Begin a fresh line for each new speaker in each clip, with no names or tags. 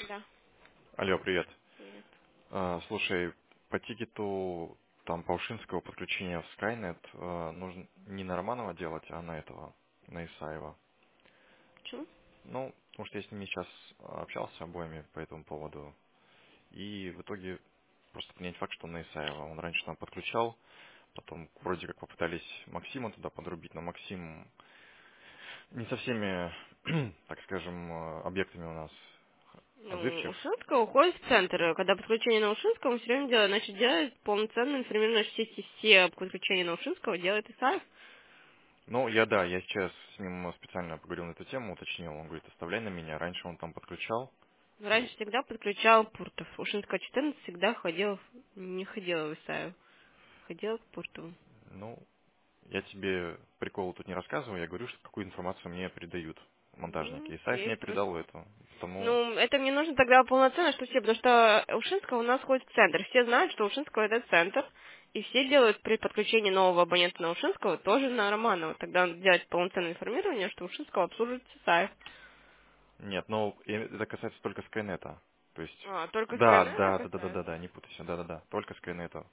Да,
Алло, привет.
привет.
Слушай, по тикету там Паушинского подключения в Skynet нужно не на Романова делать, а на этого, на Исаева.
Почему?
Ну, потому что я с ними сейчас общался обоими по этому поводу. И в итоге просто принять факт, что на Исаева. Он раньше нам подключал, потом вроде как попытались Максима туда подрубить, но Максим не со всеми, так скажем, объектами у нас
Ну,
отзывчив.
Ушинская уходит в центр. Когда подключение на Ушинского, мы все время делаем, значит, делает полноценную информированную сети. Все подключения на Ушинского делает Исаев.
Ну, я сейчас с ним специально поговорил на эту тему, уточнил, он говорит, оставляй на меня, раньше он там подключал.
Раньше всегда подключал Пуртов. Ушинская 14 всегда ходила, не ходила в Исаев, ходила к Пуртову.
Ну, я тебе прикол тут не рассказываю, я говорю, что какую информацию мне передают монтажники. Исаев
Окей,
мне
просто.
передал это, потому...
Ну, это мне нужно тогда полноценно, что все, потому что Ушинского у нас ходит в центр. Все знают, что Ушинского это центр, и все делают при подключении нового абонента на Ушинского тоже на Романова. Тогда надо делать полноценное информирование, что Ушинского обслуживает Исаев.
Нет, ну, это касается только Скайнета. То есть,
А, только
да,
Скайнета
да, да, да, да, да,
касается?
да, не путайся, да, да, да, только Скайнета.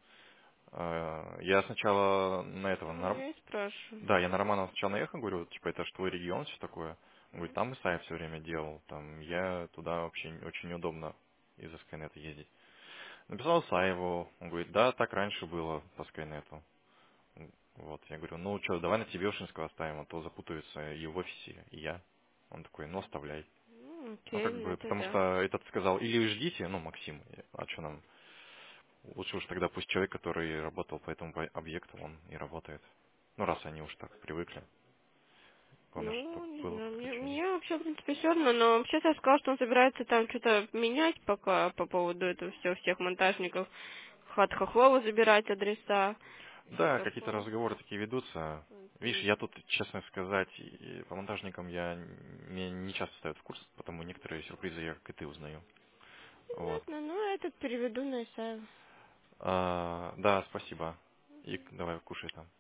Я сначала на этого,
Ну, я и спрашиваю.
да, я на Романова сначала наехал, говорю, вот, типа, это ж твой регион, все такое. Он говорит, там Исаев все время делал, там, я туда вообще очень неудобно из-за Скайнета ездить. Написал Исаеву, он говорит, да, так раньше было по Скайнету. Вот, я говорю, ну что, давай на тебе Ушинского оставим, а то запутаются и в офисе, и я. Он такой, ну оставляй. Ну
Окей,
как
ну
бы,
это
потому
да.
что этот сказал, или вы ждите, ну Максим, а что нам, лучше уж тогда пусть человек, который работал по этому объекту, он и работает. Ну раз они уж так привыкли. Главное,
Ну,
чтобы
не
было
знаю, мне,
подключение.
мне вообще, в принципе, все равно, но сейчас я сказал, что он собирается там что-то менять пока по поводу этого всех монтажников. От Хохлова забирать адреса. Все
Да, какие-то
такое.
разговоры такие ведутся. Видишь,
М.
я тут, честно сказать, и по монтажникам я не часто ставят в курс, потому некоторые сюрпризы я, как и ты, узнаю. Вот.
Понятно, ну этот переведу на Исаева.
Да, спасибо. И давай кушай там.